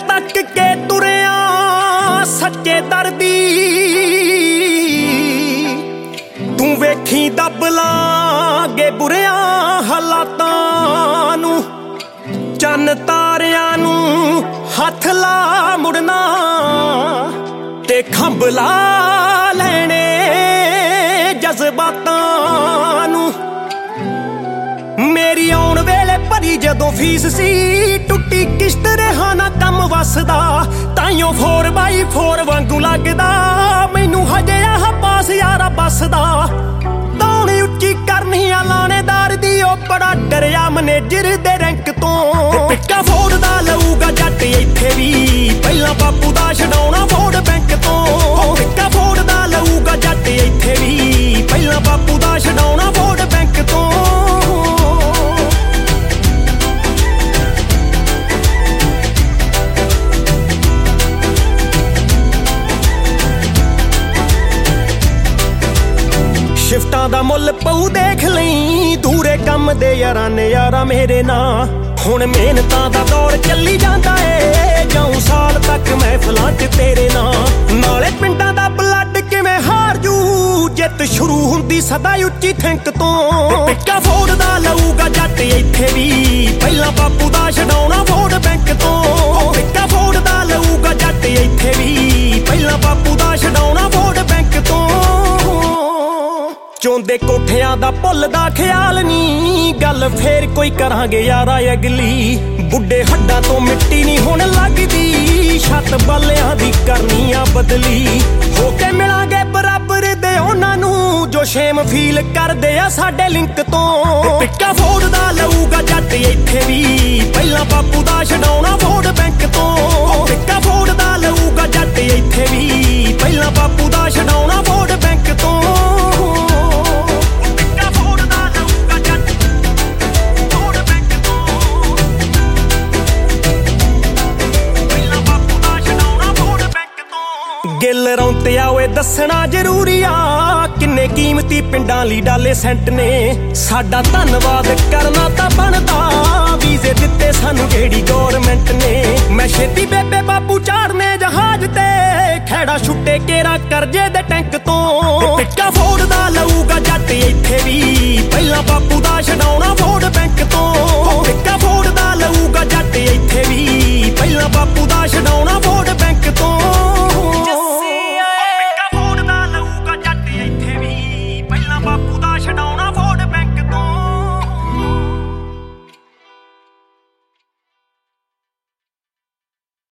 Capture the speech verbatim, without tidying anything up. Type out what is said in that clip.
तक के तुरिया सच्चे दर्दी तू वेखी दब लांगे बुरिया हालातां नूं चन्न तारियां नूं हथ ला मुड़ना ते खंभ ला लैणे जज्बातां नूं मेरी आउण वेले भरी जदों फीस सी टुट्टी किश्त रहा ना कम वसदा ताइयों फोर बाई फोर वांगू लगदा मैनू हजे आह पास यारा बसदा दौड़ी उच्ची करनी आ लाणेदार दी ओ बड़ा डरिया मैनेजर दे रैंक तो पिक्का फोड़दा लऊगा जट इत्थे भी पहला बापू दा छडाउणा वोट बैंक तो पिक्का फोड़दा लऊगा जट इत्थे भी पहला बापू दा छडाउणा वोट बैंक तो शिफ्टां दा मुल पऊ देख लई दूरे कम दे यारां ने यारा मेरे नां हुण मेहनतां दा दौर चली जांदा ए जाऊं साल तक महफिलां च तेरे नां नाले पिंडां दा ब्लड किवें हार जू जित शुरू हुंदी सदा उच्ची थिंक तो पिक्का फोड़दा लऊगा जट इत्थे भी पहला बापू दा छडाउणा वोट बैंक तो पिक्का फोड़दा लऊगा जट इत्थे भी पहला बापू दा छडाउणा वोट बैंक तो चोंदे कोठियां दा भुलदा ख्याल नी गल फेर कोई करांगे यारा अगली बुढ़े हड्डां तो मिट्टी नी हुण लगदी छत बालियां दी करनी आ बदली होके मिलांगे बराबर दे उन्हां नूं जो शेम फील करदे आ साडे लिंक तो पिक्का फोड़दा लऊगा जट इत्थे भी पहला बापू दा छडाउणा वोट बैंक तो पिक्का फोड़दा लऊगा जट इत्थे भी पहला बापू दा छडाउणा वोट बैंक तो गिल रौंतिया ओए दसना जरूरी आ किन्ने कीमती पिंडां लई डाले सेंट ने साडा धन्नवाद करना तां बनदा वीजे दित्ते सानू जेड़ी गौरमेंट ने मैं छेती बेबे बापू चाड़ने जहाज ते खैड़ा छुट्टे केरा करजे दे टैंक तो पिक्का फोड़